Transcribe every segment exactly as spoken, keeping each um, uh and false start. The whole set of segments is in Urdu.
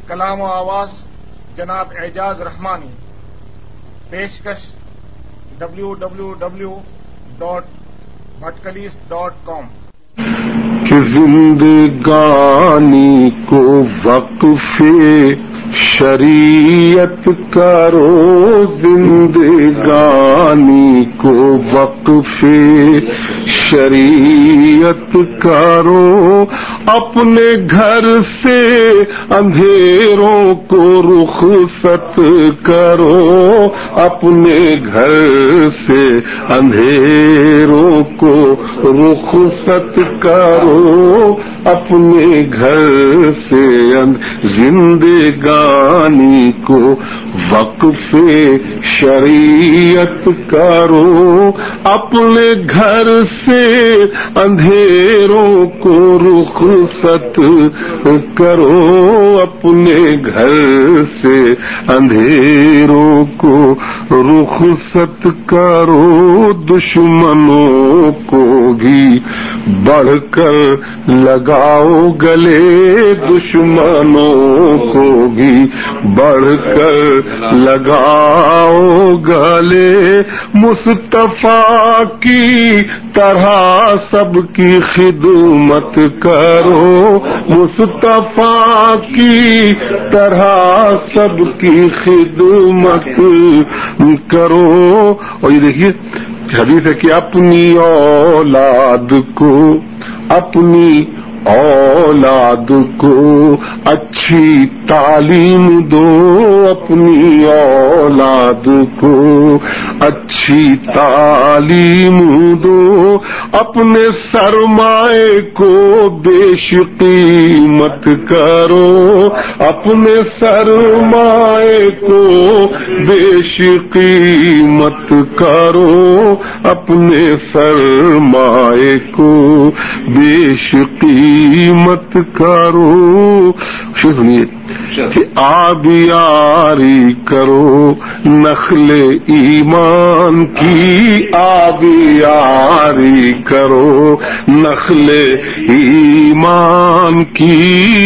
کلام و آواز جناب اعجاز رحمانی. پیشکش W W W dot Bhatkallys dot com. کہ زندگانی کو وقف شریعت کرو، زندگانی کو وقف شریعت کرو، اپنے گھر سے اندھیروں کو رخصت کرو، اپنے گھر سے اندھیروں کو رخصت کرو، اپنے گھر سے زندگانی کو وقف شریعت کرو، اپنے گھر سے اندھیروں کو رخصت کرو، اپنے گھر سے اندھیروں کو رخصت کرو، دشمنوں کو بھی بڑھ کر لگاؤ گلے، دشمنوں کو بھی بڑھ کر لگاؤ گلے، مصطفیٰ کی طرح سب کی خدمت کرو، مصطفیٰ کی طرح سب کی خدمت کرو. اور یہ دیکھیے حدیث ہے کہ اپنی اولاد کو اپنی اولاد کو اچھی تعلیم دو، اپنی اولاد کو اچھی تعلیم دو، اپنے سرمائے کو بیش قیمت کرو، اپنے سرمائے کو بیش قیمت کرو، اپنے سرمائے کو بیش قیمت کرو. سنیے کہ آبیاری کرو نخل ایمان کی، آبیاری کرو نخل ایمان کی،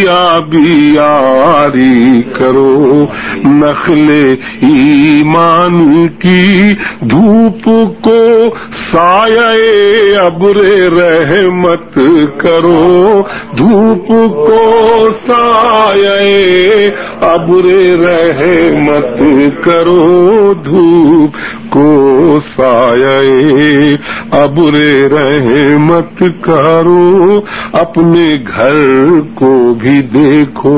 آبیاری کرو نخل ایمان کی، دھوپ کو سایہ ابر رحمت کرو، دھوپ کو سایہ ابر رحمت کرو، دھوپ کو سایہ ابر رحمت کرو، اپنے گھر کو بھی دیکھو،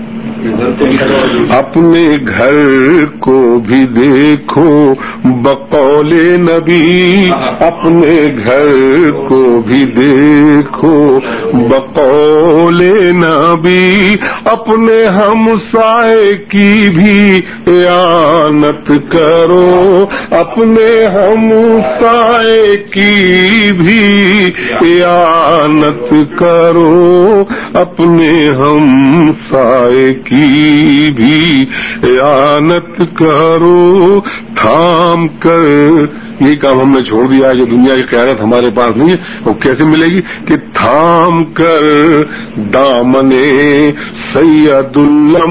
اپنے گھر کو بھی دیکھو بقول نبی، اپنے گھر کو بھی دیکھو بقول نبی، اپنے ہمسائے کی بھی اعانت کرو، اپنے ہمسائے کی بھی اعانت کرو، اپنے ہمسائے کی بھی اعانت کرو، تھام کر. یہ کام ہم نے چھوڑ دیا ہے، جو دنیا کی قیادت ہمارے پاس نہیں ہے وہ کیسے ملے گی؟ کہ تھام کر دامنے سید اللہ